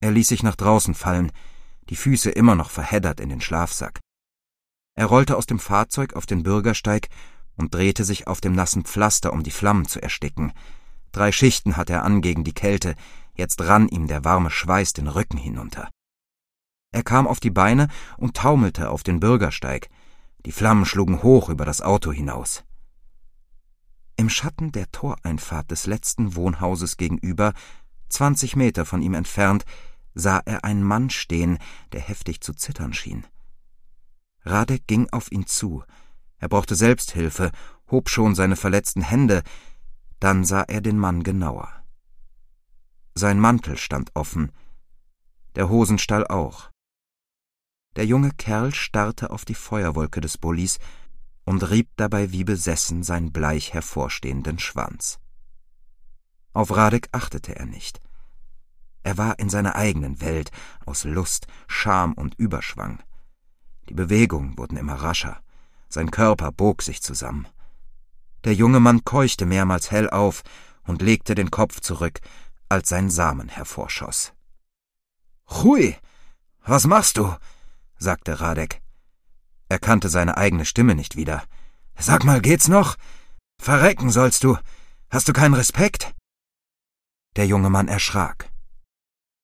Er ließ sich nach draußen fallen, die Füße immer noch verheddert in den Schlafsack. Er rollte aus dem Fahrzeug auf den Bürgersteig und drehte sich auf dem nassen Pflaster, um die Flammen zu ersticken. 3 Schichten hatte er an gegen die Kälte, jetzt rann ihm der warme Schweiß den Rücken hinunter. Er kam auf die Beine und taumelte auf den Bürgersteig. Die Flammen schlugen hoch über das Auto hinaus. Im Schatten der Toreinfahrt des letzten Wohnhauses gegenüber, 20 Meter von ihm entfernt, sah er einen Mann stehen, der heftig zu zittern schien. Radek ging auf ihn zu. Er brauchte Selbsthilfe, hob schon seine verletzten Hände. Dann sah er den Mann genauer. Sein Mantel stand offen, der Hosenstall auch. Der junge Kerl starrte auf die Feuerwolke des Bullis und rieb dabei wie besessen seinen bleich hervorstehenden Schwanz. Auf Radek achtete er nicht. Er war in seiner eigenen Welt aus Lust, Scham und Überschwang. Die Bewegungen wurden immer rascher, sein Körper bog sich zusammen. Der junge Mann keuchte mehrmals hell auf und legte den Kopf zurück, als sein Samen hervorschoss. »Hui, was machst du?« sagte Radek. Er kannte seine eigene Stimme nicht wieder. »Sag mal, geht's noch? Verrecken sollst du. Hast du keinen Respekt?« Der junge Mann erschrak.